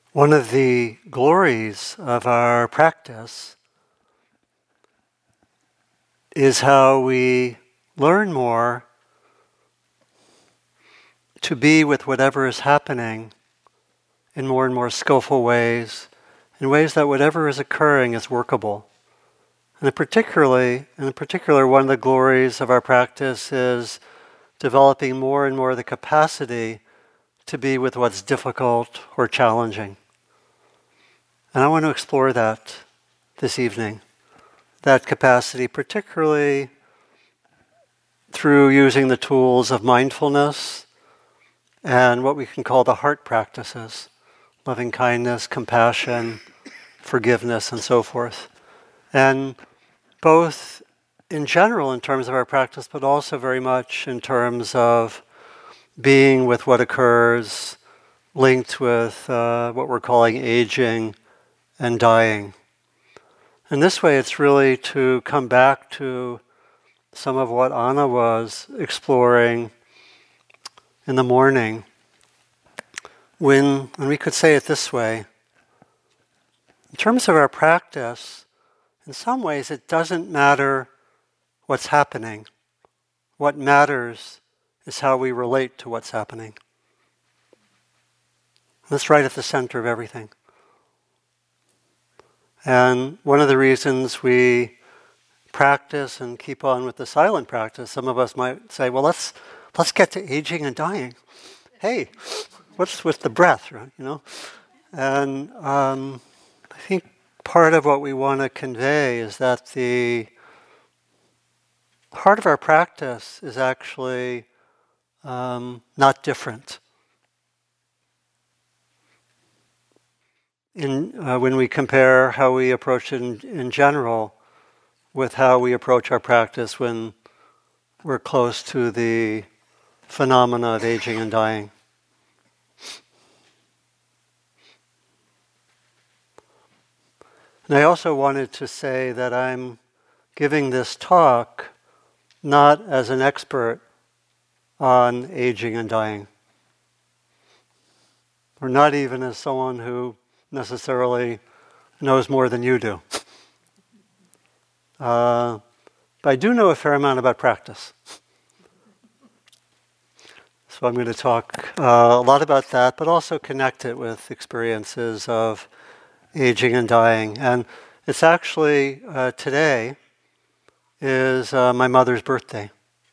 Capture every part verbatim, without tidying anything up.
One of the glories of our practice is how we learn more to be with whatever is happening in more and more skillful ways, in ways that whatever is occurring is workable. And particularly, in particular, one of the glories of our practice is developing more and more the capacity to be with what's difficult or challenging. And I want to explore that this evening, that capacity, particularly through using the tools of mindfulness and what we can call the heart practices, loving kindness, compassion, forgiveness, and so forth. And both in general in terms of our practice, but also very much in terms of being with what occurs, linked with uh, what we're calling aging and dying. And this way it's really to come back to some of what Anna was exploring in the morning, when, and we could say it this way, in terms of our practice, in some ways it doesn't matter what's happening. What matters is how we relate to what's happening. That's right at the center of everything. And one of the reasons we practice and keep on with the silent practice, some of us might say, well, let's let's get to aging and dying. Hey, what's with the breath, right? You know? And um, I think part of what we want to convey is that the heart of our practice is actually um, not different. In, uh, when we compare how we approach it in, in general with how we approach our practice when we're close to the phenomena of aging and dying. And I also wanted to say that I'm giving this talk not as an expert on aging and dying, or not even as someone who necessarily knows more than you do. Uh, but I do know a fair amount about practice. So I'm going to talk uh, a lot about that, but also connect it with experiences of aging and dying. And it's actually, uh, today is uh, my mother's birthday.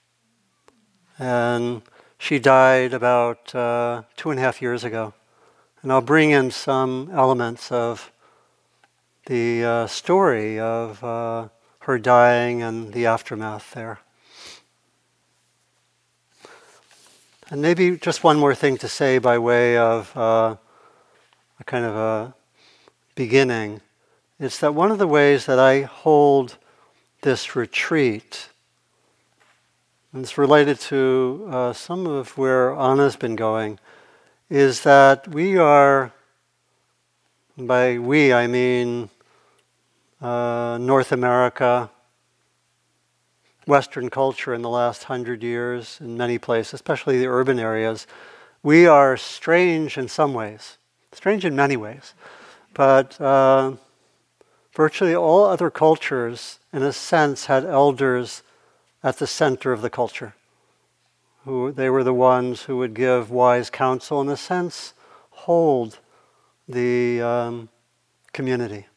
And she died about uh, two and a half years ago. And I'll bring in some elements of the uh, story of uh, her dying and the aftermath there. And maybe just one more thing to say by way of uh, a kind of a beginning. It's that one of the ways that I hold this retreat, and it's related to uh, some of where Anna's been going, is that we are, by we I mean uh, North America, Western culture in the last hundred years in many places, especially the urban areas, we are strange in some ways, strange in many ways, but uh, virtually all other cultures, in a sense, had elders at the center of the culture. Who they were the ones who would give wise counsel, in a sense, hold the um, community.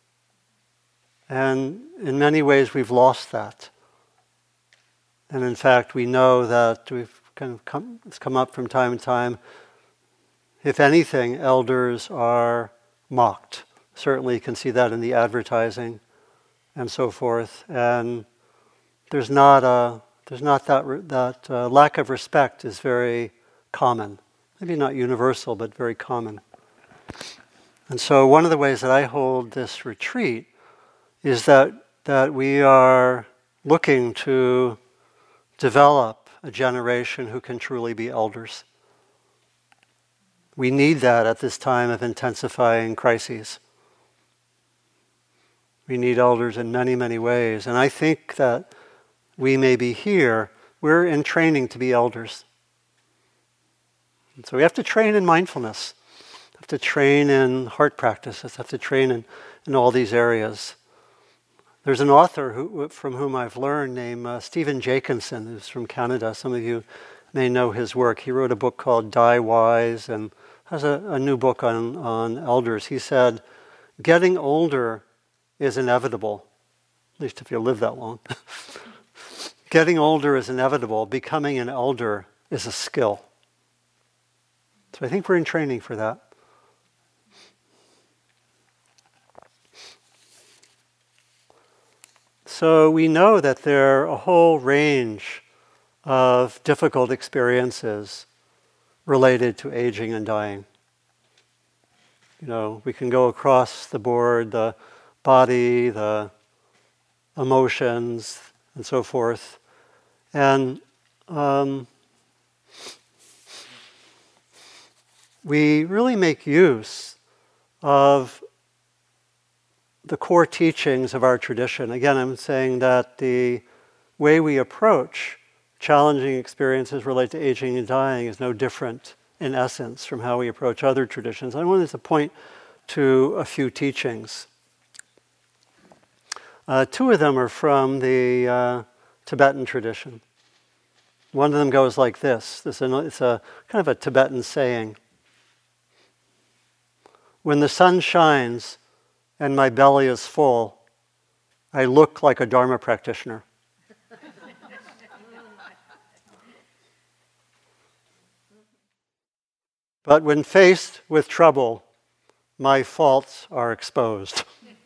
And in many ways we've lost that. And in fact we know that we've kind of come, it's come up from time to time, if anything, elders are mocked. Certainly you can see that in the advertising and so forth. And there's not a There's not that, that uh, lack of respect is very common. Maybe not universal, but very common. And so one of the ways that I hold this retreat is that, that we are looking to develop a generation who can truly be elders. We need that at this time of intensifying crises. We need elders in many, many ways. And I think that we may be here, we're in training to be elders. And so we have to train in mindfulness. have to train in heart practices, have to train in, in all these areas. There's an author who, from whom I've learned named uh, Stephen Jacobson, who's from Canada. Some of you may know his work. He wrote a book called Die Wise and has a, a new book on, on elders. He said, getting older is inevitable, at least if you live that long. Getting older is inevitable. Becoming an elder is a skill. So I think we're in training for that. So we know that there are a whole range of difficult experiences related to aging and dying. You know, we can go across the board, the body, the emotions, and so forth. And um, we really make use of the core teachings of our tradition. Again, I'm saying that the way we approach challenging experiences related to aging and dying is no different in essence from how we approach other traditions. I wanted to point to a few teachings. Uh, two of them are from the uh, Tibetan tradition. One of them goes like this. This is a, it's a kind of a Tibetan saying. When the sun shines and my belly is full, I look like a Dharma practitioner. But when faced with trouble, my faults are exposed.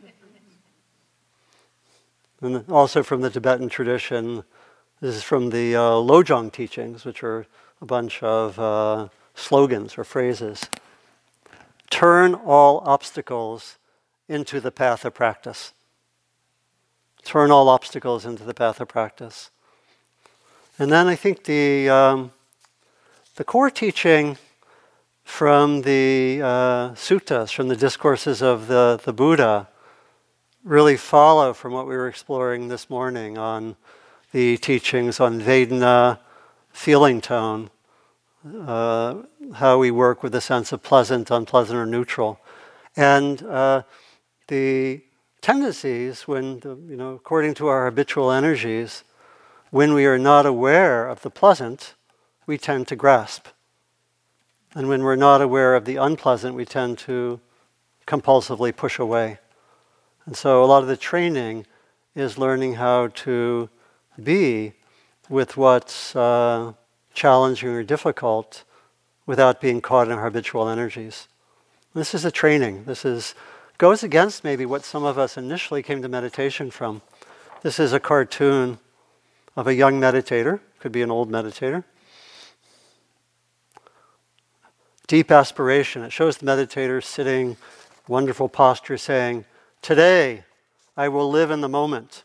And also from the Tibetan tradition, this is from the uh, Lojong teachings, which are a bunch of uh, slogans or phrases. Turn all obstacles into the path of practice. Turn all obstacles into the path of practice. And then I think the um, the core teaching from the uh, suttas, from the discourses of the, the Buddha, really follow from what we were exploring this morning on the teachings on Vedana, feeling tone, uh, how we work with the sense of pleasant, unpleasant, or neutral. And uh, the tendencies, when, the, you know, according to our habitual energies, when we are not aware of the pleasant, we tend to grasp. And when we're not aware of the unpleasant, we tend to compulsively push away. And so a lot of the training is learning how to be with what's uh, challenging or difficult without being caught in our habitual energies. This is a training. This is goes against maybe what some of us initially came to meditation from. This is a cartoon of a young meditator, could be an old meditator. Deep aspiration. It shows the meditator sitting, wonderful posture, saying, "Today, I will live in the moment.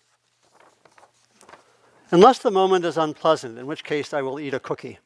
Unless the moment is unpleasant, in which case I will eat a cookie."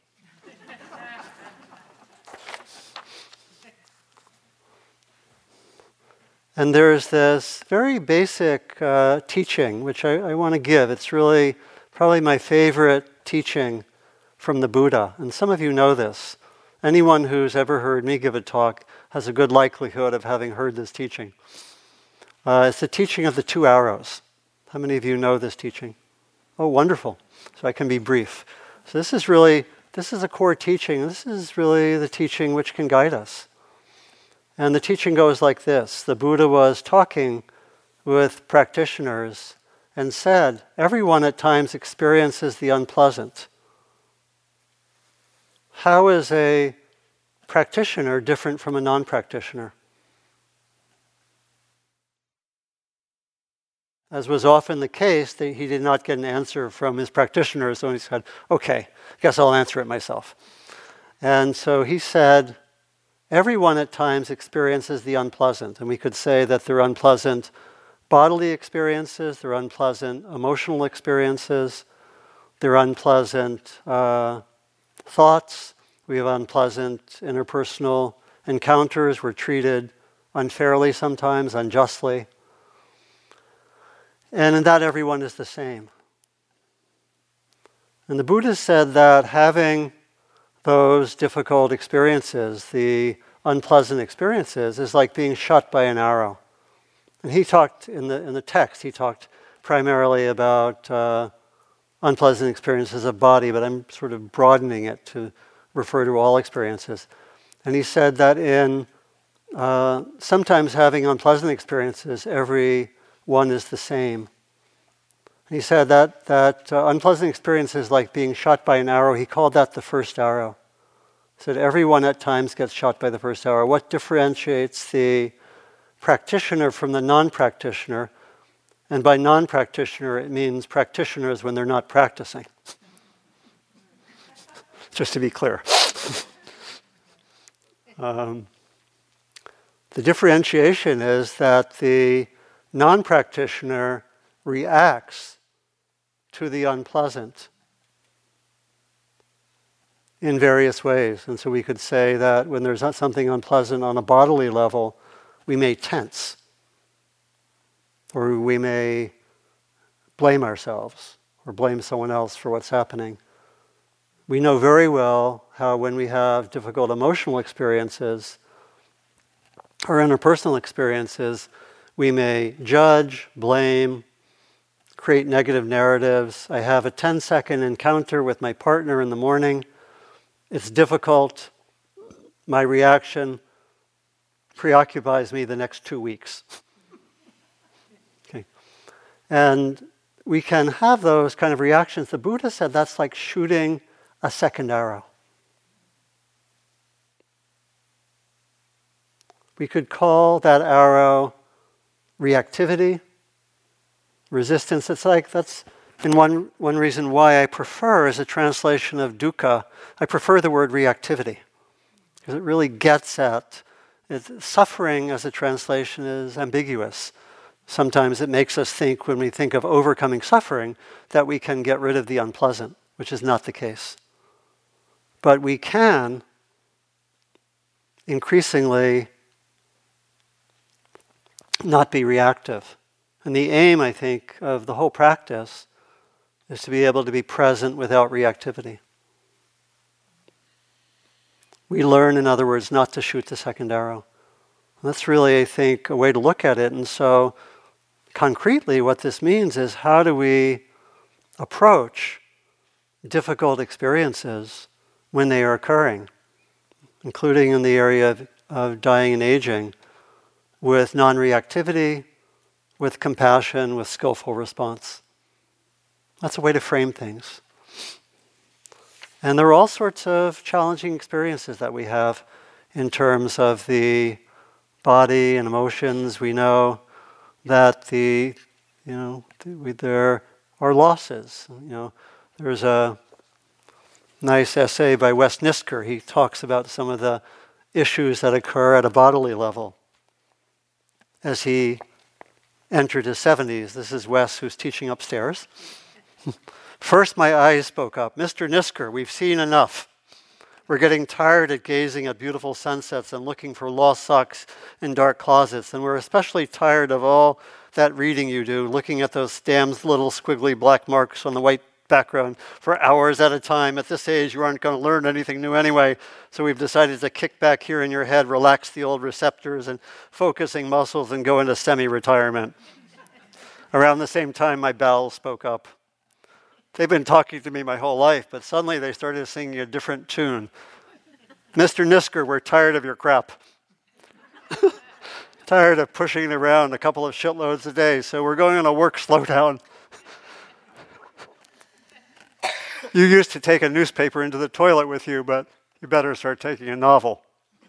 And there's this very basic uh, teaching, which I, I want to give. It's really probably my favorite teaching from the Buddha. And some of you know this. Anyone who's ever heard me give a talk has a good likelihood of having heard this teaching. Uh, it's the teaching of the two arrows. How many of you know this teaching? Oh, wonderful. So I can be brief. So this is really, this is a core teaching. This is really the teaching which can guide us. And the teaching goes like this. The Buddha was talking with practitioners and said, everyone at times experiences the unpleasant. How is a practitioner different from a non-practitioner? As was often the case, that he did not get an answer from his practitioner, so he said, okay, I guess I'll answer it myself. And so he said, everyone at times experiences the unpleasant, and we could say that they're unpleasant bodily experiences, they're unpleasant emotional experiences, they're unpleasant uh, thoughts, we have unpleasant interpersonal encounters, we're treated unfairly sometimes, unjustly. And in that, everyone is the same. And the Buddha said that having those difficult experiences, the unpleasant experiences is like being shot by an arrow. And he talked, in the in the text, he talked primarily about uh, unpleasant experiences of body, but I'm sort of broadening it to refer to all experiences. And he said that in uh, sometimes having unpleasant experiences, every one is the same. And he said that, that uh, unpleasant experiences like being shot by an arrow, he called that the first arrow. He said everyone at times gets shot by the first arrow. What differentiates the practitioner from the non-practitioner? And by non-practitioner, it means practitioners when they're not practicing. Just to be clear. um, the differentiation is that the non-practitioner reacts to the unpleasant in various ways. And so we could say that when there's not something unpleasant on a bodily level, we may tense, or we may blame ourselves or blame someone else for what's happening. We know very well how when we have difficult emotional experiences or interpersonal experiences, we may judge, blame, create negative narratives. I have a ten-second encounter with my partner in the morning. It's difficult. My reaction preoccupies me the next two weeks. Okay. And we can have those kind of reactions. The Buddha said that's like shooting a second arrow. We could call that arrow reactivity, resistance. It's like, that's in one, one reason why I prefer, as a translation of dukkha, I prefer the word reactivity. Because it really gets at, it, suffering as a translation is ambiguous. Sometimes it makes us think, when we think of overcoming suffering, that we can get rid of the unpleasant, which is not the case. But we can increasingly not be reactive. And the aim, I think, of the whole practice is to be able to be present without reactivity. We learn, in other words, not to shoot the second arrow. And that's really, I think, a way to look at it. And so, concretely, what this means is, how do we approach difficult experiences when they are occurring, including in the area of, of dying and aging, with non-reactivity, with compassion, with skillful response. That's a way to frame things. And there are all sorts of challenging experiences that we have in terms of the body and emotions. We know that the, you know, we, there are losses. You know, there's a nice essay by Wes Nisker. He talks about some of the issues that occur at a bodily level. As he entered his seventies, this is Wes who's teaching upstairs. First my eyes spoke up. Mister Nisker, we've seen enough. We're getting tired of gazing at beautiful sunsets and looking for lost socks in dark closets. And we're especially tired of all that reading you do, looking at those damn little squiggly black marks on the white background for hours at a time. At this age, you aren't going to learn anything new anyway. So we've decided to kick back here in your head, relax the old receptors and focusing muscles, and go into semi-retirement. Around the same time, my bowels spoke up. They've been talking to me my whole life, but suddenly they started singing a different tune. Mister Nisker, we're tired of your crap. Tired of pushing it around a couple of shitloads a day, so we're going on a work slowdown. You used to take a newspaper into the toilet with you, but you better start taking a novel.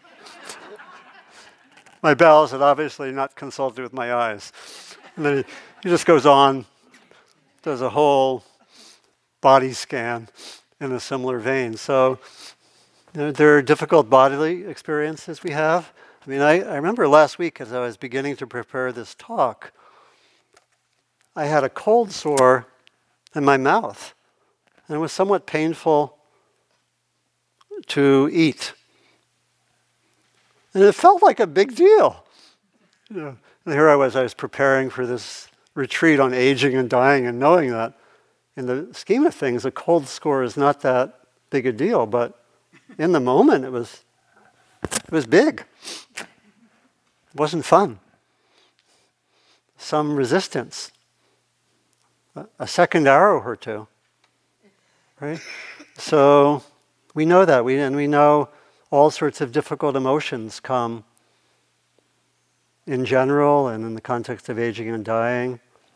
My bowels had obviously not consulted with my eyes. And then he, he just goes on, does a whole body scan in a similar vein. So you know, there are difficult bodily experiences we have. I mean, I, I remember last week as I was beginning to prepare this talk, I had a cold sore in my mouth. And it was somewhat painful to eat. And it felt like a big deal. You know, and here I was, I was preparing for this retreat on aging and dying, and knowing that in the scheme of things, a cold sore is not that big a deal. But in the moment, it was It was big. It wasn't fun. Some resistance. A second arrow or two. Right? So we know that. We, and we know all sorts of difficult emotions come in general and in the context of aging and dying.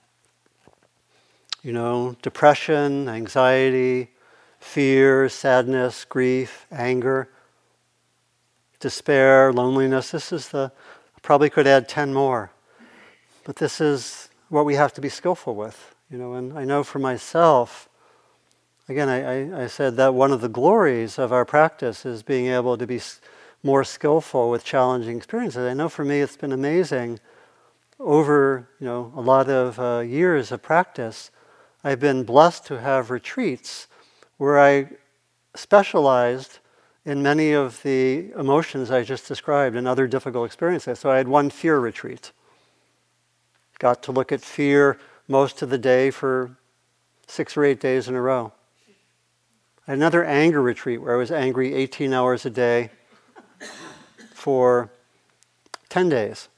You know, depression, anxiety, fear, sadness, grief, anger, despair, loneliness. This is the, I probably could add ten more. But this is what we have to be skillful with. You know, and I know for myself, again, I, I, I said that one of the glories of our practice is being able to be more skillful with challenging experiences. I know for me it's been amazing. Over, you know, a lot of uh, years of practice, I've been blessed to have retreats where I specialized in many of the emotions I just described and other difficult experiences. So I had one fear retreat. Got to look at fear most of the day for six or eight days in a row. I had another anger retreat where I was angry eighteen hours a day for ten days.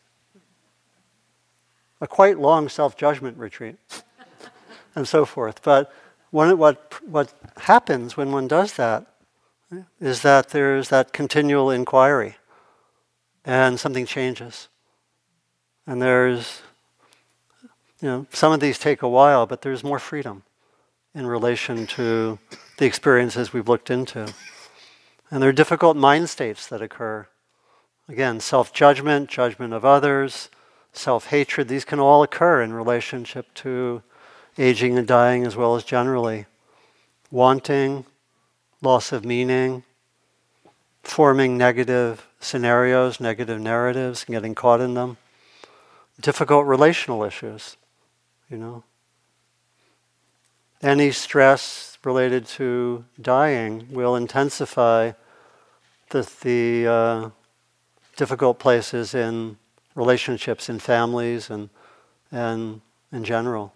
A quite long self-judgment retreat, and so forth. But one, what, what happens when one does that is that there's that continual inquiry, and something changes. And there's, you know, some of these take a while, but there's more freedom in relation to the experiences we've looked into. And there are difficult mind states that occur. Again, self-judgment, judgment of others, self-hatred, these can all occur in relationship to aging and dying as well as generally. Wanting, loss of meaning, forming negative scenarios, negative narratives, and getting caught in them. Difficult relational issues, you know. Any stress related to dying will intensify the, the uh, difficult places in relationships, in families, and, and in general.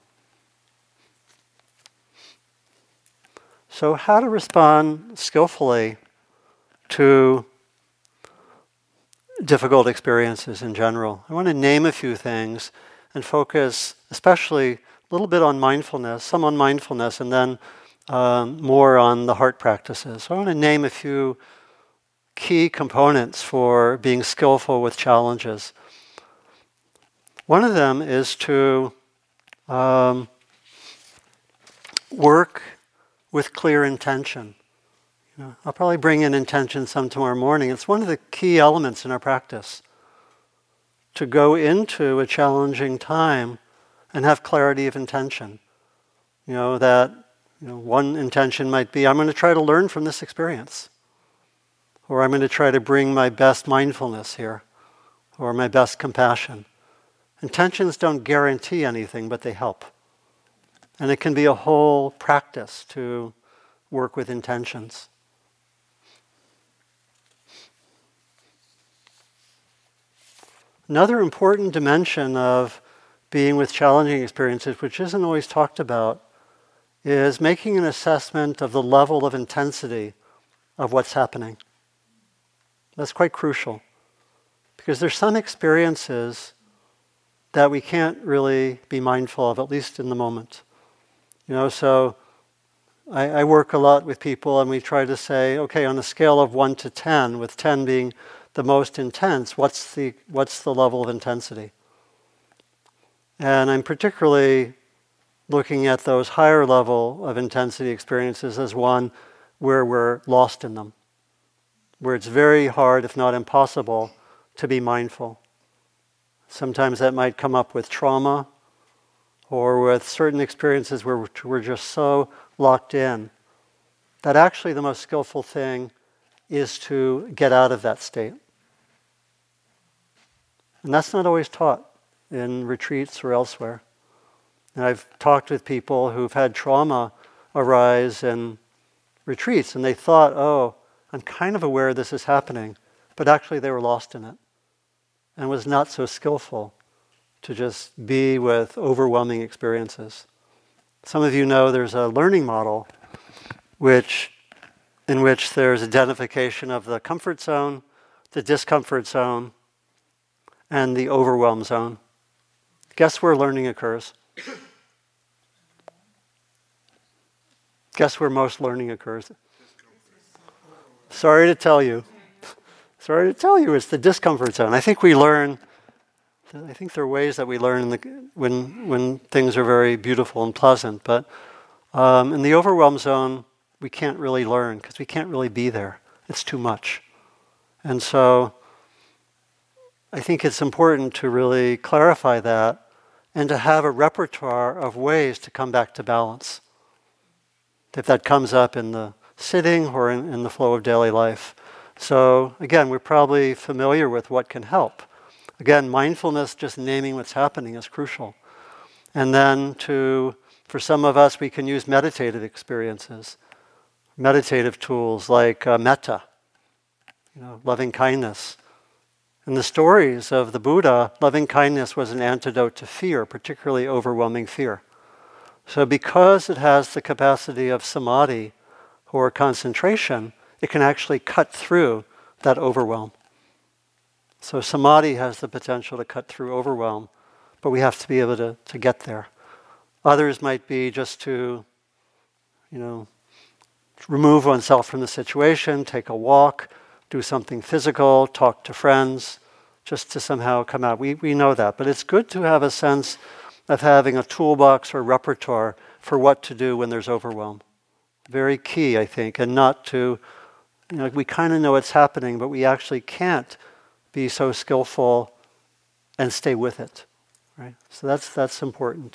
So how to respond skillfully to difficult experiences in general. I want to name a few things and focus especially a little bit on mindfulness, some on mindfulness, and then um, more on the heart practices. So I want to name a few key components for being skillful with challenges. One of them is to um, work with clear intention. You know, I'll probably bring in intention some tomorrow morning. It's one of the key elements in our practice. To go into a challenging time and have clarity of intention. You know, that you know, one intention might be, I'm going to try to learn from this experience. Or I'm going to try to bring my best mindfulness here. Or my best compassion. Intentions don't guarantee anything, but they help. And it can be a whole practice to work with intentions. Another important dimension of being with challenging experiences, which isn't always talked about, is making an assessment of the level of intensity of what's happening. That's quite crucial. Because there's some experiences that we can't really be mindful of, at least in the moment. You know, so I, I work a lot with people and we try to say, okay, on a scale of one to ten, with ten being the most intense, what's the what's the level of intensity? And I'm particularly looking at those higher level of intensity experiences as one where we're lost in them, where it's very hard, if not impossible, to be mindful. Sometimes that might come up with trauma or with certain experiences where we're just so locked in that actually the most skillful thing is to get out of that state. And that's not always taught in retreats or elsewhere. And I've talked with people who've had trauma arise in retreats, and they thought, oh, I'm kind of aware this is happening, but actually they were lost in it, and was not so skillful to just be with overwhelming experiences. Some of you know there's a learning model which, in which there's identification of the comfort zone, the discomfort zone, and the overwhelm zone. Guess where learning occurs? Guess where most learning occurs? Sorry to tell you. Sorry to tell you, it's the discomfort zone. I think we learn, I think there are ways that we learn in the, when, when things are very beautiful and pleasant, but um, in the overwhelm zone, we can't really learn because we can't really be there. It's too much. And so I think it's important to really clarify that and to have a repertoire of ways to come back to balance. If that comes up in the sitting or in, in the flow of daily life. So again, we're probably familiar with what can help. Again, mindfulness, just naming what's happening is crucial. And then to, for some of us, we can use meditative experiences, meditative tools like uh, metta, you know, loving kindness. In the stories of the Buddha, loving kindness was an antidote to fear, particularly overwhelming fear. So because it has the capacity of samadhi, or concentration, it can actually cut through that overwhelm. So samadhi has the potential to cut through overwhelm, but we have to be able to, to get there. Others might be just to, you know, remove oneself from the situation, take a walk, do something physical, talk to friends, just to somehow come out. We, we know that, but it's good to have a sense of having a toolbox or repertoire for what to do when there's overwhelm. Very key, I think, and not to, you know, we kind of know it's happening, but we actually can't be so skillful and stay with it, right? So that's that's important.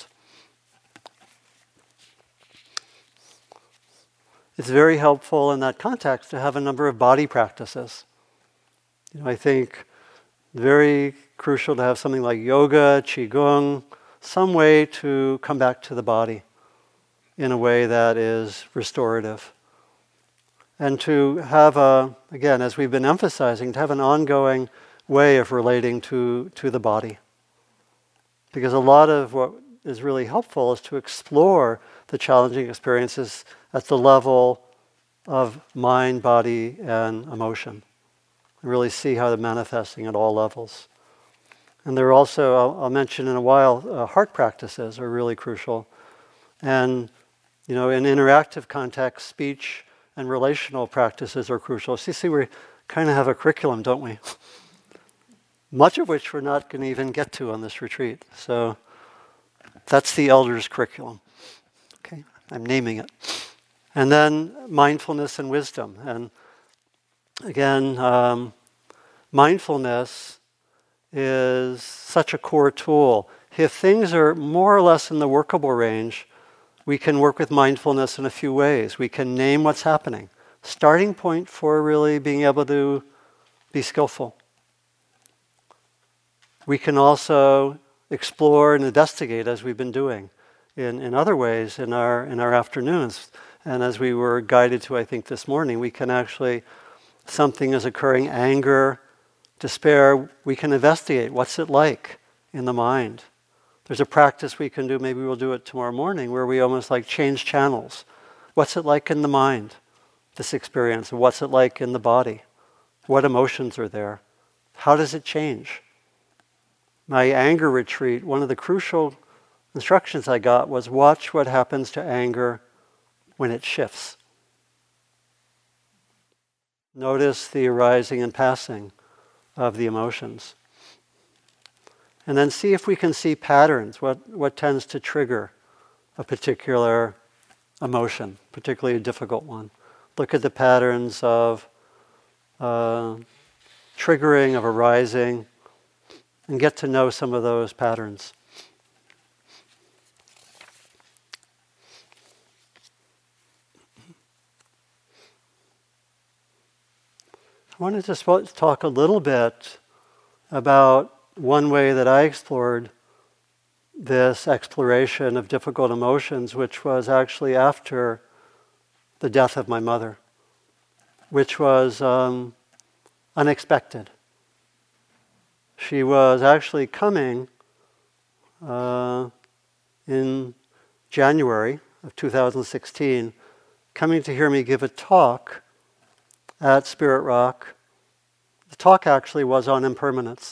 It's very helpful in that context to have a number of body practices. You know, I think very crucial to have something like yoga, qigong, some way to come back to the body in a way that is restorative. And to have a, again, as we've been emphasizing, to have an ongoing way of relating to, to the body. Because a lot of what is really helpful is to explore the challenging experiences at the level of mind, body, and emotion. And really see how they're manifesting at all levels. And there are also, I'll, I'll mention in a while, uh, heart practices are really crucial. And you know, in interactive context, speech and relational practices are crucial. So you see, we kind of have a curriculum, don't we? Much of which we're not going to even get to on this retreat. So that's the elders' curriculum. Okay, I'm naming it. And then mindfulness and wisdom. And again, um, mindfulness is such a core tool. If things are more or less in the workable range, we can work with mindfulness in a few ways. We can name what's happening. Starting point for really being able to be skillful. We can also explore and investigate, as we've been doing in, in other ways in our in our afternoons. And as we were guided to, I think, this morning, we can actually, something is occurring, anger, despair, we can investigate. What's it like in the mind? There's a practice we can do, maybe we'll do it tomorrow morning, where we almost like change channels. What's it like in the mind, this experience? And what's it like in the body? What emotions are there? How does it change? My anger retreat, one of the crucial instructions I got was watch what happens to anger when it shifts. Notice the arising and passing of the emotions. And then see if we can see patterns, what, what tends to trigger a particular emotion, particularly a difficult one. Look at the patterns of uh, triggering, of arising, and get to know some of those patterns. I want to just talk a little bit about one way that I explored this exploration of difficult emotions, which was actually after the death of my mother, which was um, unexpected. She was actually coming uh, in January of two thousand sixteen, coming to hear me give a talk at Spirit Rock the talk actually was on impermanence.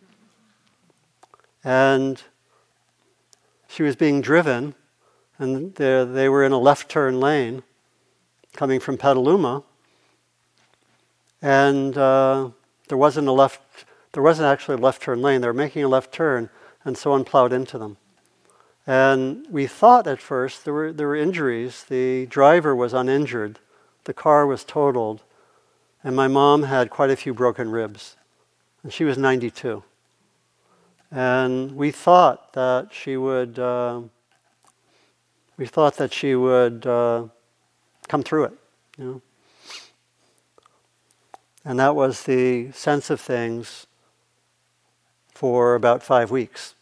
And she was being driven, and they, they were in a left turn lane coming from Petaluma, and uh, there wasn't a left, there wasn't actually a left turn lane. They were making a left turn, and someone plowed into them. And we thought at first there were there were injuries. The driver was uninjured, the car was totaled, and my mom had quite a few broken ribs, and she was ninety-two. And we thought that she would, uh, we thought that she would uh, come through it, you know. And that was the sense of things for about five weeks.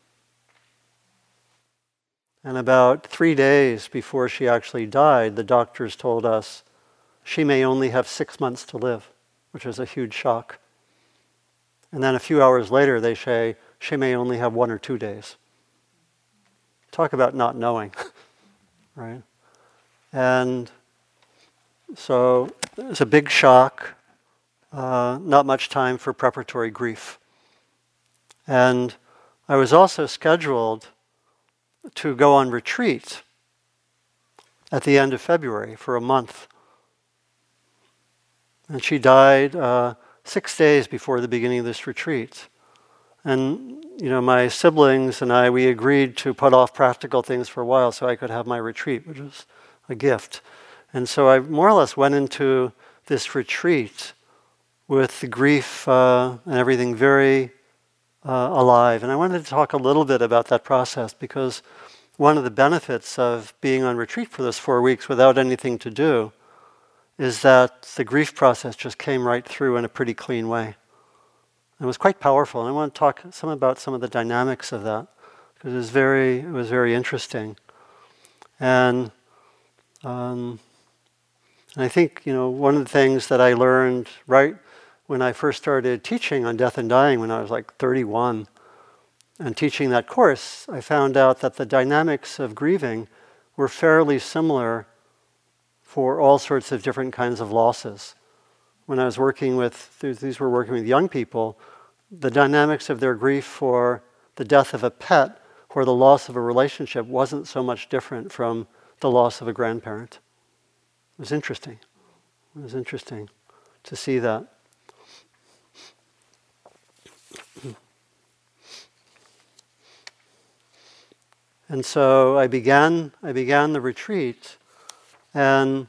And about three days before she actually died, the doctors told us she may only have six months to live, which was a huge shock. And then a few hours later, they say she may only have one or two days. Talk about not knowing, right? And so it was a big shock, uh, not much time for preparatory grief. And I was also scheduled to go on retreat at the end of February for a month. And she died uh, six days before the beginning of this retreat. And, you know, my siblings and I, we agreed to put off practical things for a while so I could have my retreat, which was a gift. And so I more or less went into this retreat with the grief uh, and everything very uh, alive. And I wanted to talk a little bit about that process, because one of the benefits of being on retreat for those four weeks without anything to do is that the grief process just came right through in a pretty clean way. It was quite powerful, and I want to talk some about some of the dynamics of that, because it was very, it was very interesting. And, um, and I think, you know, one of the things that I learned right when I first started teaching on death and dying, when I was like thirty-one, and teaching that course, I found out that the dynamics of grieving were fairly similar for all sorts of different kinds of losses. When I was working with, these were working with young people, the dynamics of their grief for the death of a pet or the loss of a relationship wasn't so much different from the loss of a grandparent. It was interesting. It was interesting to see that. And so I began, I began the retreat, and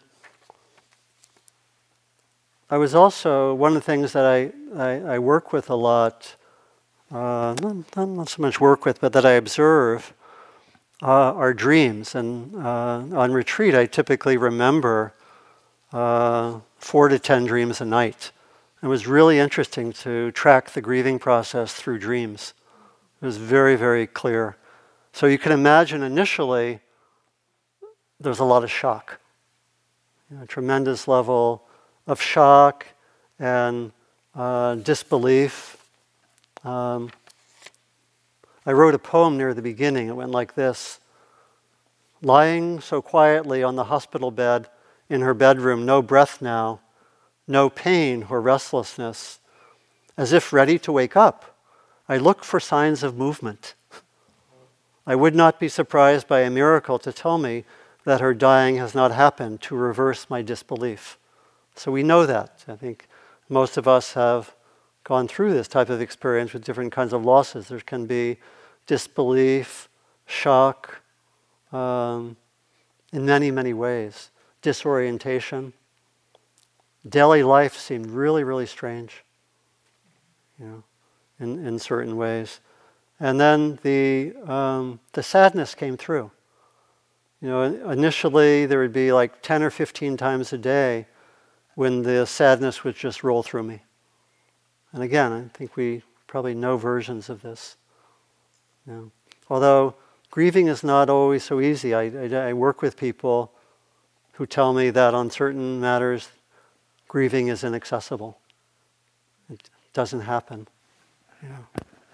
I was also, one of the things that I, I, I work with a lot, uh, not, not so much work with, but that I observe, uh, are dreams. And uh, on retreat, I typically remember uh, four to ten dreams a night. It was really interesting to track the grieving process through dreams. It was very, very clear. So you can imagine initially, there's a lot of shock. You know, a tremendous level of shock and uh, disbelief. Um, I wrote a poem near the beginning. It went like this: lying so quietly on the hospital bed in her bedroom, no breath now, no pain or restlessness, as if ready to wake up, I look for signs of movement. I would not be surprised by a miracle to tell me that her dying has not happened to reverse my disbelief. So we know that. I think most of us have gone through this type of experience with different kinds of losses. There can be disbelief, shock, um, in many, many ways. Disorientation. Daily life seemed really, really strange, you know, in, in certain ways. And then the um, the sadness came through. You know, initially there would be like ten or fifteen times a day when the sadness would just roll through me. And again, I think we probably know versions of this. You know, although grieving is not always so easy. I, I, I work with people who tell me that on certain matters, grieving is inaccessible. It doesn't happen. You know.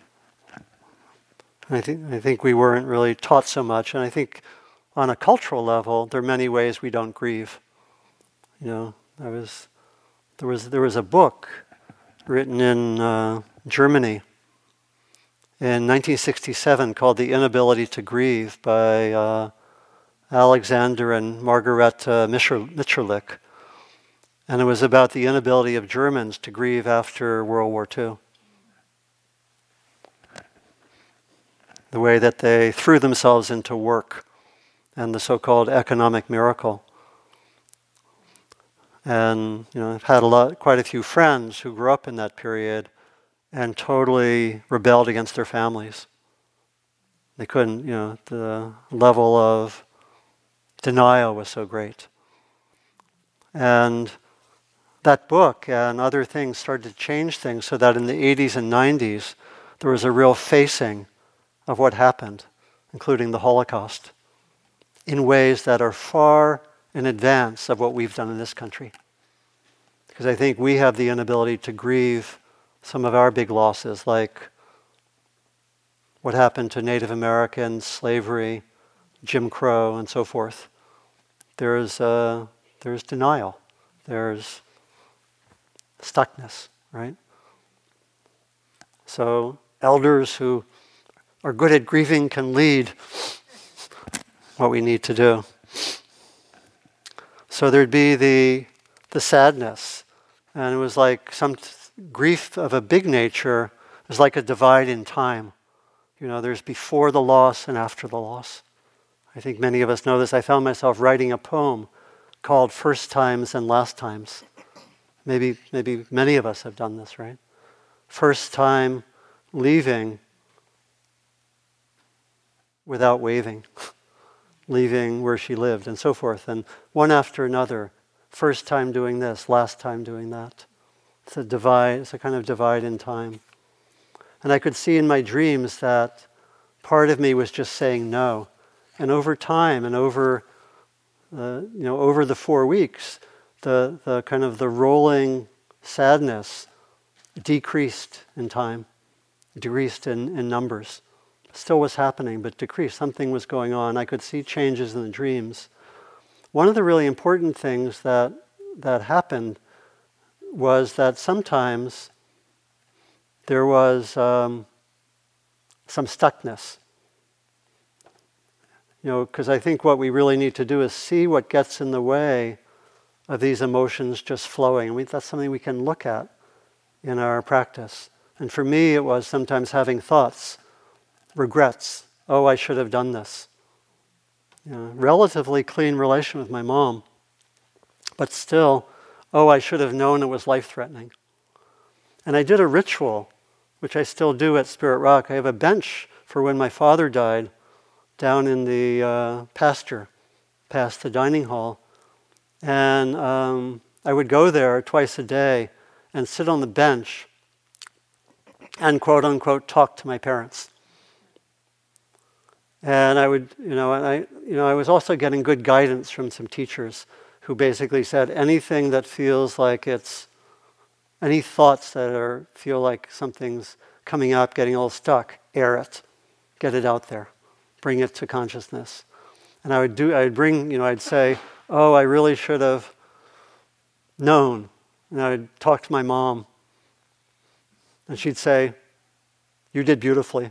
I think I think we weren't really taught so much, and I think on a cultural level, there are many ways we don't grieve. You know, there was there was there was a book written in uh, Germany in nineteen sixty-seven called The Inability to Grieve by uh, Alexander and Margareta Mitscherlich. And it was about the inability of Germans to grieve after World War Two. The way that they threw themselves into work and the so-called economic miracle. And you know, I've had a lot, quite a few friends who grew up in that period and totally rebelled against their families. They couldn't, you know, the level of denial was so great. And that book and other things started to change things so that in the eighties and nineties, there was a real facing of what happened, including the Holocaust, in ways that are far in advance of what we've done in this country. Because I think we have the inability to grieve some of our big losses, like what happened to Native Americans, slavery, Jim Crow, and so forth. There's, uh, there's denial. There's stuckness, right? So elders who are good at grieving can lead what we need to do. So there'd be the the sadness, and it was like some t- grief of a big nature is like a divide in time. You know, there's before the loss and after the loss. I think many of us know this. I found myself writing a poem called First Times and Last Times. Maybe, maybe many of us have done this, right? First time leaving without waving, leaving where she lived, and so forth. And one after another, first time doing this, last time doing that. It's a divide, it's a kind of divide in time. And I could see in my dreams that part of me was just saying no. And over time and over, uh, you know, over the four weeks, the, the kind of the rolling sadness decreased in time, decreased in, in numbers. Still was happening, but decreased. Something was going on. I could see changes in the dreams. One of the really important things that that happened was that sometimes there was um, some stuckness. You know, because I think what we really need to do is see what gets in the way of these emotions just flowing. And we, that's something we can look at in our practice. And for me, it was sometimes having thoughts, regrets. Oh, I should have done this. You know, relatively clean relation with my mom, but still, oh, I should have known it was life-threatening. And I did a ritual, which I still do at Spirit Rock. I have a bench for when my father died down in the uh, pasture past the dining hall. And um, I would go there twice a day and sit on the bench and quote unquote talk to my parents. And I would, you know, and I, you know, I was also getting good guidance from some teachers who basically said anything that feels like it's, any thoughts that are feel like something's coming up, getting all stuck, air it, get it out there, bring it to consciousness. And I would do, I'd bring, you know, I'd say, oh, I really should have known. And I'd talk to my mom, and she'd say, you did beautifully.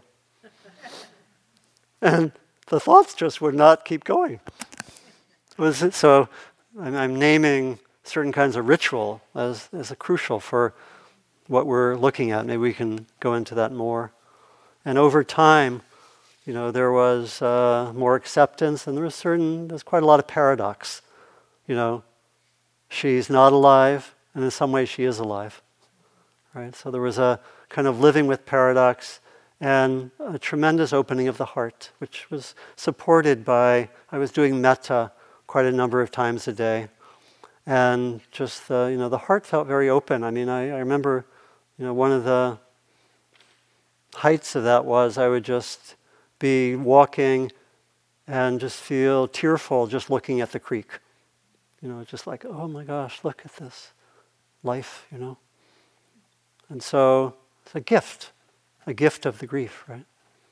And the thoughts just would not keep going. Was it, so I'm, I'm naming certain kinds of ritual as, as a crucial for what we're looking at. Maybe we can go into that more. And over time, you know, there was uh, more acceptance, and there was certain, there's quite a lot of paradox. You know, she's not alive, and in some ways she is alive. Right? So there was a kind of living with paradox, and a tremendous opening of the heart, which was supported by, I was doing metta quite a number of times a day. And just the, you know, the heart felt very open. I mean, I, I remember, you know, one of the heights of that was I would just be walking and just feel tearful just looking at the creek. You know, just like, oh my gosh, look at this life, you know. And so it's a gift. A gift of the grief, right?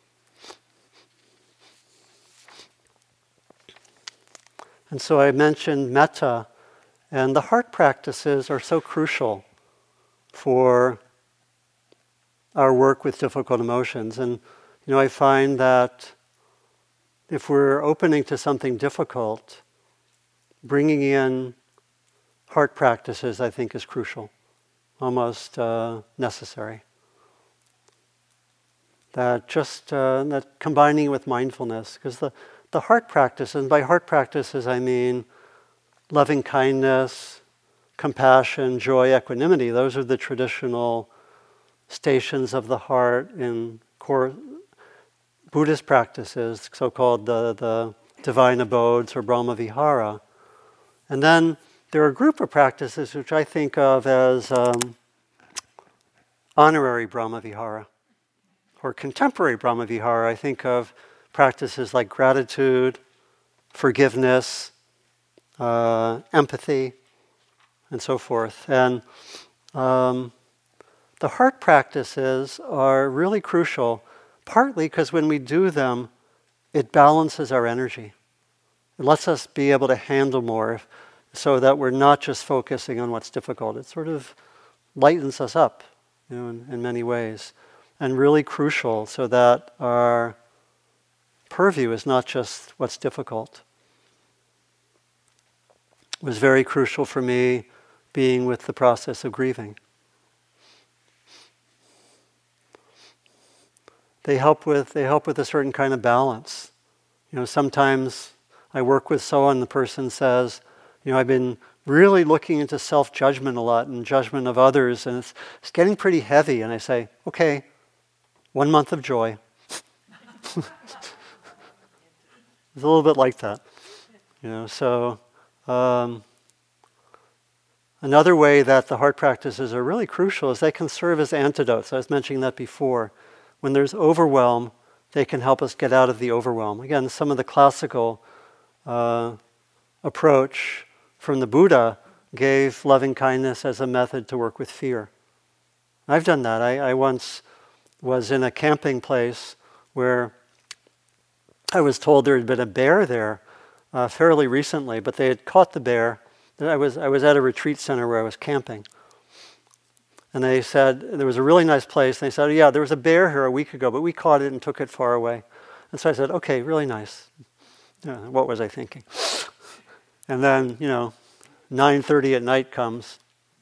And so I mentioned metta, and the heart practices are so crucial for our work with difficult emotions. And, you know, I find that if we're opening to something difficult, bringing in heart practices, I think, is crucial, almost uh, necessary. That just uh, that combining with mindfulness, because the, the heart practice, and by heart practices I mean loving kindness, compassion, joy, equanimity. Those are the traditional stations of the heart in core Buddhist practices, so-called the, the divine abodes or Brahma-vihara. And then there are a group of practices which I think of as um, honorary Brahma-vihara or contemporary Brahma-vihara. I think of practices like gratitude, forgiveness, uh, empathy, and so forth. And um, the heart practices are really crucial, partly because when we do them, it balances our energy. It lets us be able to handle more so that we're not just focusing on what's difficult. It sort of lightens us up, you know, in, in many ways. And really crucial so that our purview is not just what's difficult. It was very crucial for me being with the process of grieving. They help with they help with a certain kind of balance. You know, sometimes I work with someone, the person says, you know, I've been really looking into self-judgment a lot and judgment of others, and it's, it's getting pretty heavy. And I say, okay, one month of joy. It's a little bit like that. You know, so um, another way that the heart practices are really crucial is they can serve as antidotes. I was mentioning that before. When there's overwhelm, they can help us get out of the overwhelm. Again, some of the classical uh, approach from the Buddha gave loving kindness as a method to work with fear. I've done that. I, I once was in a camping place where I was told there had been a bear there uh, fairly recently, but they had caught the bear. I was I was at a retreat center where I was camping. And they said, there was a really nice place, and they said, oh, yeah, there was a bear here a week ago, but we caught it and took it far away. And so I said, okay, really nice. You know, what was I thinking? And then, you know, nine thirty at night comes.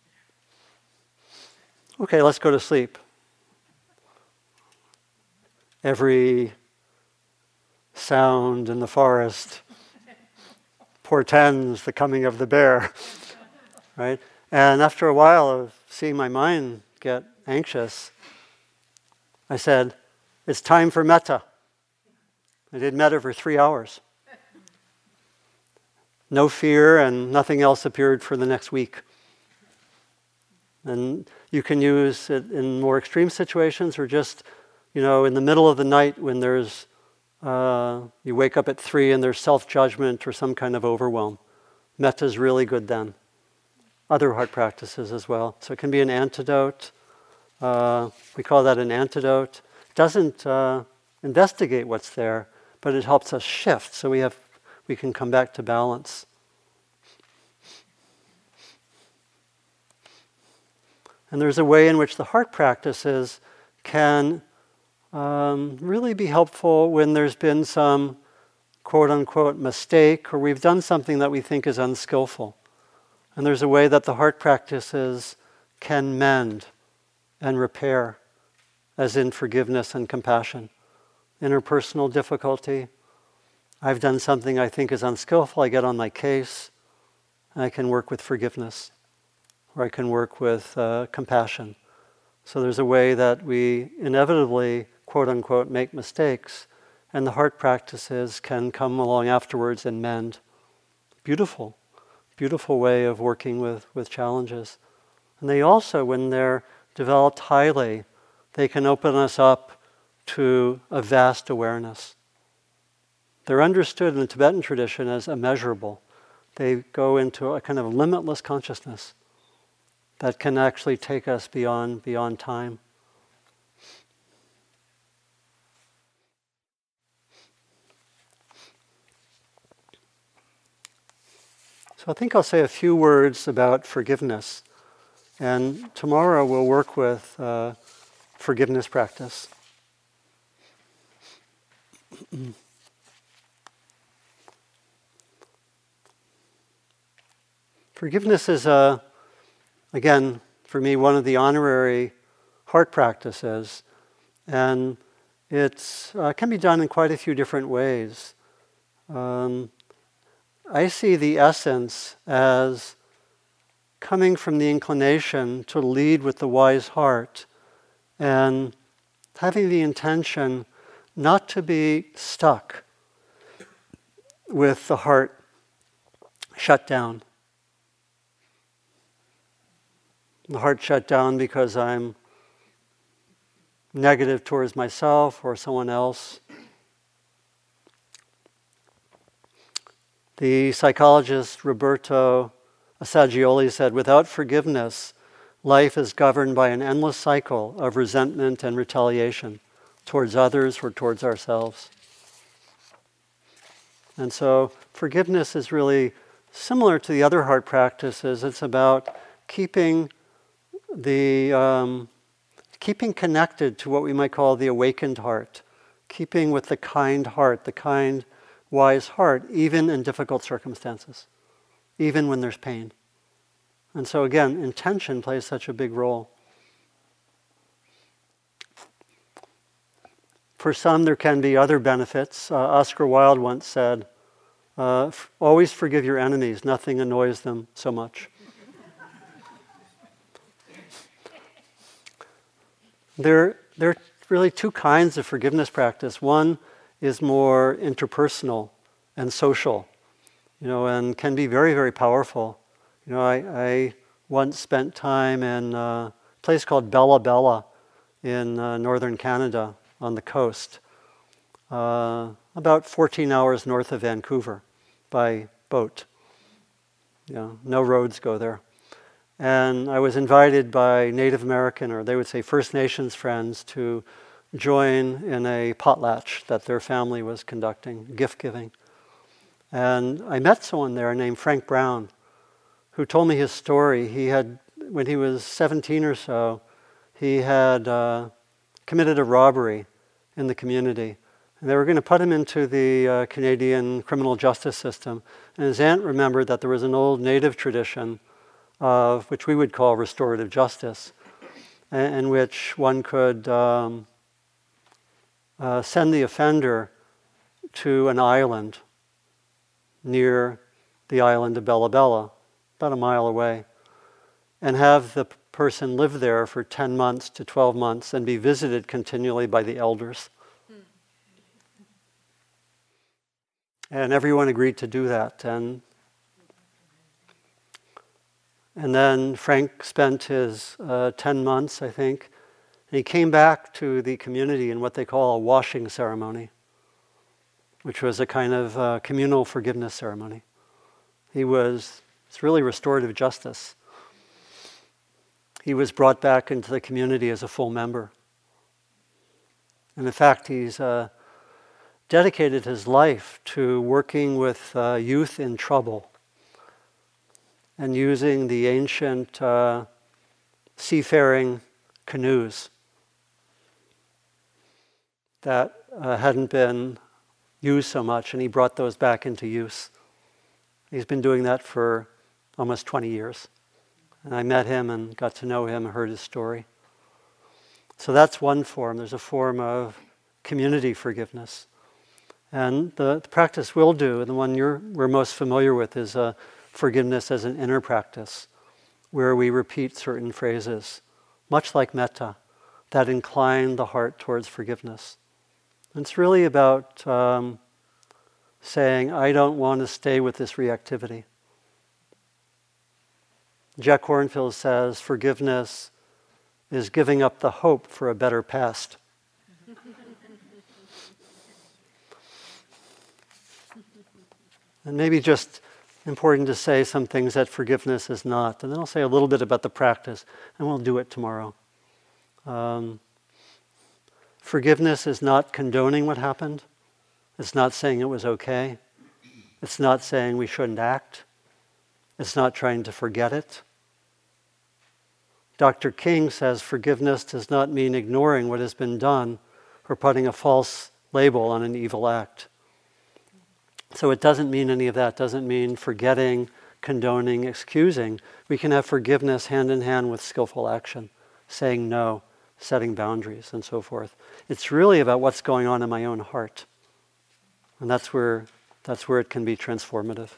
Okay, let's go to sleep. Every sound in the forest portends the coming of the bear, right? And after a while of seeing my mind get anxious, I said, it's time for metta. I did metta for three hours. No fear, and nothing else appeared for the next week. And you can use it in more extreme situations, or just, you know, in the middle of the night when there's, uh, you wake up at three and there's self-judgment or some kind of overwhelm. Metta is really good then. Other heart practices as well. So it can be an antidote. Uh, we call that an antidote. It doesn't uh, investigate what's there, but it helps us shift so we have we can come back to balance. And there's a way in which the heart practices can um, really be helpful when there's been some quote-unquote mistake, or we've done something that we think is unskillful. And there's a way that the heart practices can mend and repair, as in forgiveness and compassion. Interpersonal difficulty. I've done something I think is unskillful. I get on my case, and I can work with forgiveness, or I can work with uh, compassion. So there's a way that we inevitably, quote unquote, make mistakes, and the heart practices can come along afterwards and mend. Beautiful. Beautiful way of working with, with challenges. And they also, when they're developed highly, they can open us up to a vast awareness. They're understood in the Tibetan tradition as immeasurable. They go into a kind of limitless consciousness that can actually take us beyond, beyond time. So I think I'll say a few words about forgiveness. And tomorrow we'll work with uh, forgiveness practice. Forgiveness is, a, again, for me, one of the honorary heart practices, and it uh, can be done in quite a few different ways. Um, I see the essence as coming from the inclination to lead with the wise heart and having the intention not to be stuck with the heart shut down. The heart shut down because I'm negative towards myself or someone else. The psychologist Roberto Assagioli said, without forgiveness, life is governed by an endless cycle of resentment and retaliation towards others or towards ourselves. And so forgiveness is really similar to the other heart practices. It's about keeping the um, keeping connected to what we might call the awakened heart, keeping with the kind heart, the kind, wise heart, even in difficult circumstances, even when there's pain. And so again, intention plays such a big role. For some, there can be other benefits. Uh, Oscar Wilde once said, uh, f- always forgive your enemies, nothing annoys them so much. There, there are really two kinds of forgiveness practice. One is more interpersonal and social, you know, and can be very, very powerful. You know, I, I once spent time in a place called Bella Bella in uh, northern Canada on the coast, uh, about fourteen hours north of Vancouver by boat. You know, no roads go there. And I was invited by Native American, or they would say First Nations friends, to join in a potlatch that their family was conducting, gift giving. And I met someone there named Frank Brown, who told me his story. He had, when he was seventeen or so, he had uh, committed a robbery in the community. And they were going to put him into the uh, Canadian criminal justice system. And his aunt remembered that there was an old Native tradition of which we would call restorative justice, in, in which one could um, uh, send the offender to an island near the island of Bella Bella, about a mile away, and have the p- person live there for ten months to twelve months and be visited continually by the elders. Mm. And everyone agreed to do that. And And then Frank spent his uh, ten months, I think, and he came back to the community in what they call a washing ceremony, which was a kind of uh, communal forgiveness ceremony. He was, it's really restorative justice. He was brought back into the community as a full member. And in fact, he's uh, dedicated his life to working with uh, youth in trouble, and using the ancient uh, seafaring canoes that uh, hadn't been used so much, and he brought those back into use. He's been doing that for almost twenty years. And I met him and got to know him and heard his story. So that's one form. There's a form of community forgiveness. And the, the practice we'll do, and the one you're, we're most familiar with, is a forgiveness as an inner practice, where we repeat certain phrases, much like metta, that incline the heart towards forgiveness. And it's really about um, saying, I don't want to stay with this reactivity. Jack Kornfield says, forgiveness is giving up the hope for a better past. And maybe just important to say some things that forgiveness is not. And then I'll say a little bit about the practice, and we'll do it tomorrow. Um, forgiveness is not condoning what happened. It's not saying it was okay. It's not saying we shouldn't act. It's not trying to forget it. Doctor King says forgiveness does not mean ignoring what has been done or putting a false label on an evil act. So it doesn't mean any of that. It doesn't mean forgetting, condoning, excusing. We can have forgiveness hand in hand with skillful action, saying no, setting boundaries, and so forth. It's really about what's going on in my own heart. And that's where, that's where it can be transformative.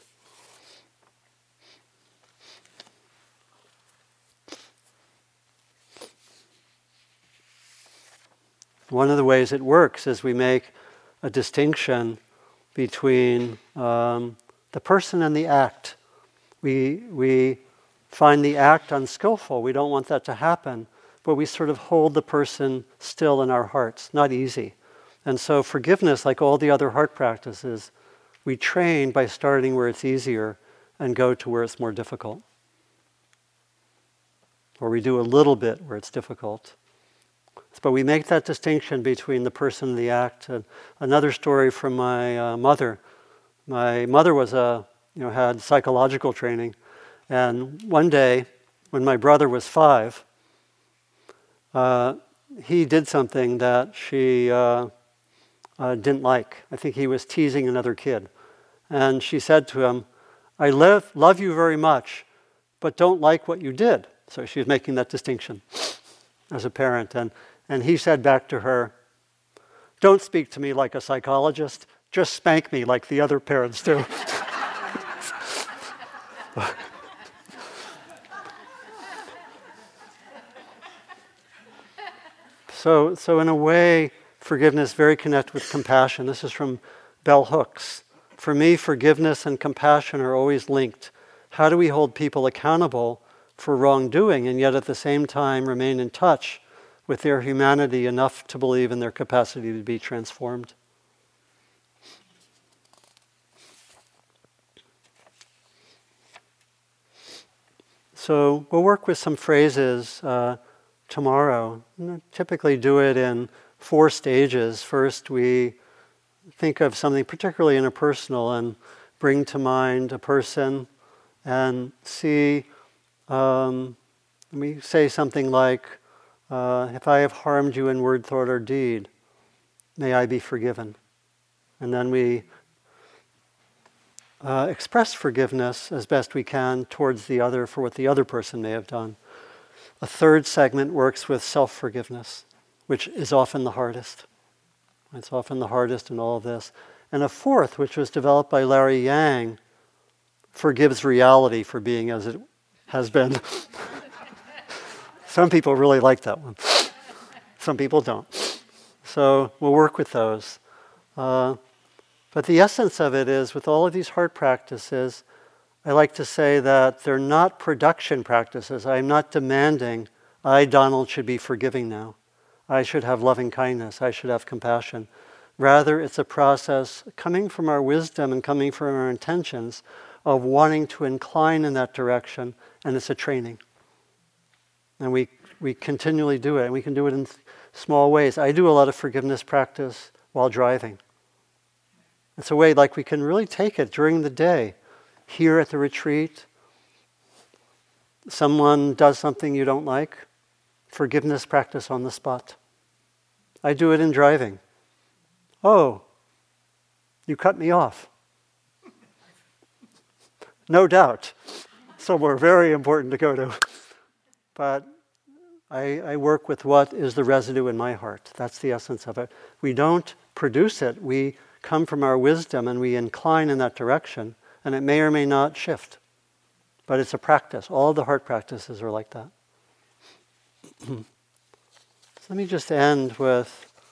One of the ways it works is we make a distinction between um, the person and the act. We, we find the act unskillful. We don't want that to happen, but we sort of hold the person still in our hearts. Not easy. And so forgiveness, like all the other heart practices, we train by starting where it's easier and go to where it's more difficult. Or we do a little bit where it's difficult. But we make that distinction between the person and the act. And another story from my uh, mother. My mother was a, you know, had psychological training, and one day, when my brother was five, uh, he did something that she uh, uh, didn't like. I think he was teasing another kid, and she said to him, "I love love you very much, but don't like what you did." So she was making that distinction as a parent, and. And he said back to her, "Don't speak to me like a psychologist, just spank me like the other parents do." so, so in a way, forgiveness very connected with compassion. This is from Bell Hooks. For me, forgiveness and compassion are always linked. How do we hold people accountable for wrongdoing and yet at the same time remain in touch with their humanity enough to believe in their capacity to be transformed? So we'll work with some phrases uh, tomorrow. I typically do it in four stages. First, we think of something particularly interpersonal and bring to mind a person and see, um, we say something like, Uh, if I have harmed you in word, thought, or deed, may I be forgiven. And then we uh, express forgiveness as best we can towards the other for what the other person may have done. A third segment works with self-forgiveness, which is often the hardest. It's often the hardest in all of this. And a fourth, which was developed by Larry Yang, forgives reality for being as it has been. Some people really like that one. Some people don't. So we'll work with those. Uh, but the essence of it is, with all of these heart practices, I like to say that they're not production practices. I'm not demanding, I, Donald, should be forgiving now. I should have loving kindness. I should have compassion. Rather, it's a process coming from our wisdom and coming from our intentions of wanting to incline in that direction, and it's a training. And we, we continually do it, and we can do it in small ways. I do a lot of forgiveness practice while driving. It's a way like we can really take it during the day. Here at the retreat, someone does something you don't like, forgiveness practice on the spot. I do it in driving. Oh, you cut me off. No doubt. Somewhere very important to go to. But I, I work with what is the residue in my heart. That's the essence of it. We don't produce it. We come from our wisdom and we incline in that direction, and it may or may not shift. But it's a practice. All the heart practices are like that. So let me just end with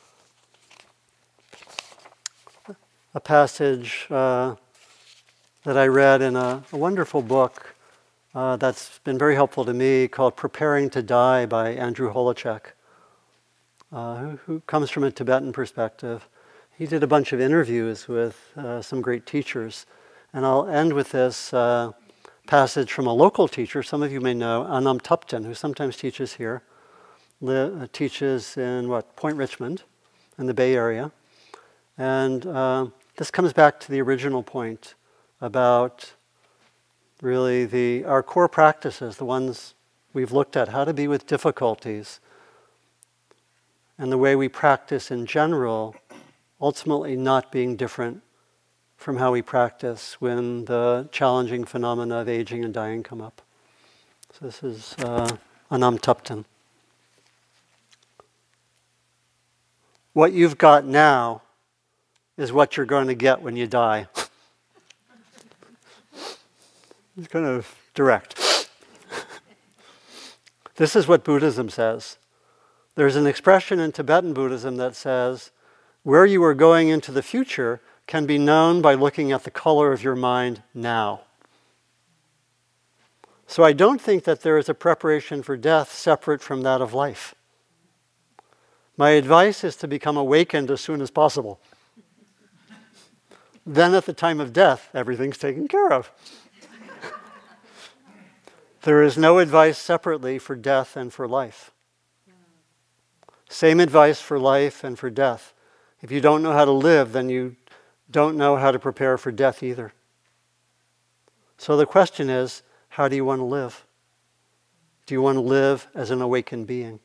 a passage uh, that I read in a, a wonderful book Uh, that's been very helpful to me, called Preparing to Die by Andrew Holacek, uh, who, who comes from a Tibetan perspective. He did a bunch of interviews with uh, some great teachers. And I'll end with this uh, passage from a local teacher, some of you may know, Anam Tupten, who sometimes teaches here, li- uh, teaches in, what, Point Richmond, in the Bay Area. And uh, this comes back to the original point about really the our core practices, the ones we've looked at how to be with difficulties and the way we practice in general, ultimately not being different from how we practice when the challenging phenomena of aging and dying come up. So this is uh, Anam Thupten. What you've got now is what you're going to get when you die. It's kind of direct. This is what Buddhism says. There's an expression in Tibetan Buddhism that says, where you are going into the future can be known by looking at the color of your mind now. So I don't think that there is a preparation for death separate from that of life. My advice is to become awakened as soon as possible. Then at the time of death, everything's taken care of. There is no advice separately for death and for life. Same advice for life and for death. If you don't know how to live, then you don't know how to prepare for death either. So the question is, how do you want to live? Do you want to live as an awakened being?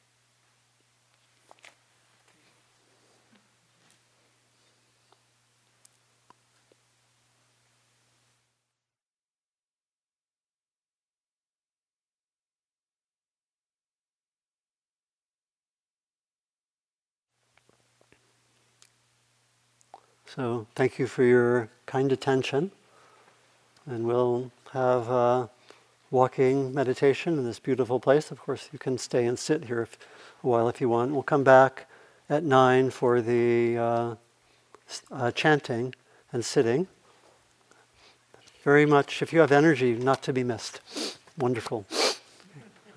So thank you for your kind attention, and we'll have uh, walking meditation in this beautiful place. Of course, you can stay and sit here if, a while if you want. We'll come back at nine for the uh, uh, chanting and sitting. Very much, if you have energy, not to be missed. Wonderful.